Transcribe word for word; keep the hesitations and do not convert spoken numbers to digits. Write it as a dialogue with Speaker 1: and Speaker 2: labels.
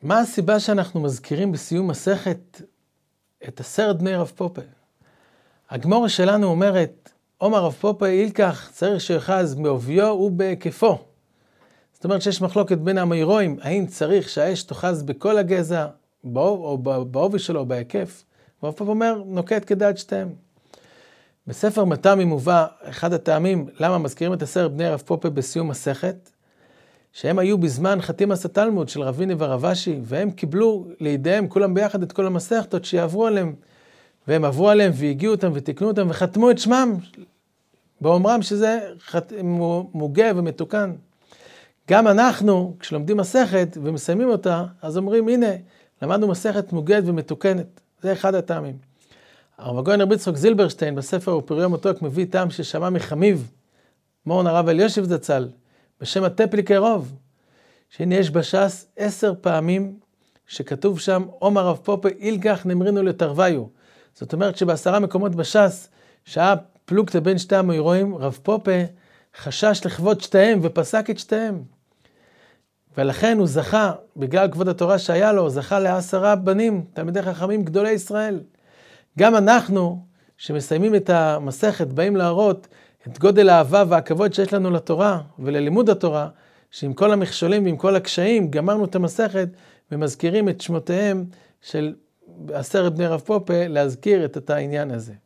Speaker 1: מה הסיבה שאנחנו מזכירים בסיום מסכת את עשרת בני רב פופה? הגמורה שלנו אומרת, אומר רב פופה אילקח צריך שיאחז בעוביו ובהיקפו. זאת אומרת שיש מחלוקת בין המאירואים, האם צריך שהאש תאחז בכל הגזע, או בעובי שלו, או בהיקף. ורב פופה אומר, נוקט כדעת שתיהם. בספר מטעמים מובא אחד הטעמים למה מזכירים את עשרת בני רב פופה בסיום מסכת, שהם היו בזמן חתימת התלמוד של רביני ורב אשי, והם קיבלו לידיהם כולם ביחד את כל המסכתות שיעברו עליהם, והם עברו עליהם והגיעו אותם ותקנו אותם וחתמו את שמם, באומרם שזה חת... מוגה ומתוקן. גם אנחנו, כשלומדים מסכת ומסיימים אותה, אז אומרים, הנה, למדנו מסכת מוגת ומתוקנת. זה אחד הטעמים. הרב הגאון רבי יצחק זילברשטיין בספר ופריו מתוק מביא טעם ששמע מחמיב, מורן הרב אלישיב זצ"ל, בשם הטפליקי רוב, שהנה יש בש"ס עשר פעמים שכתוב שם, אומר רב פופה אילקח נמרינו לתרוויו. זאת אומרת שבעשרה מקומות בש"ס, שהיה פלוגתא בין שתי המאירואים, רב פופה חשש לכבוד שתיהם ופסק את שתיהם. ולכן הוא זכה, בגלל כבוד התורה שהיה לו, זכה לעשרה בנים, תלמידי חכמים גדולי ישראל. גם אנחנו, שמסיימים את המסכת, באים להראות את גודל האהבה והכבוד שיש לנו לתורה וללימוד התורה, שעם כל המכשולים ועם כל הקשיים, גמרנו את המסכת ומזכירים את שמותיהם של עשרת בני רב פופה, להזכיר את העניין הזה.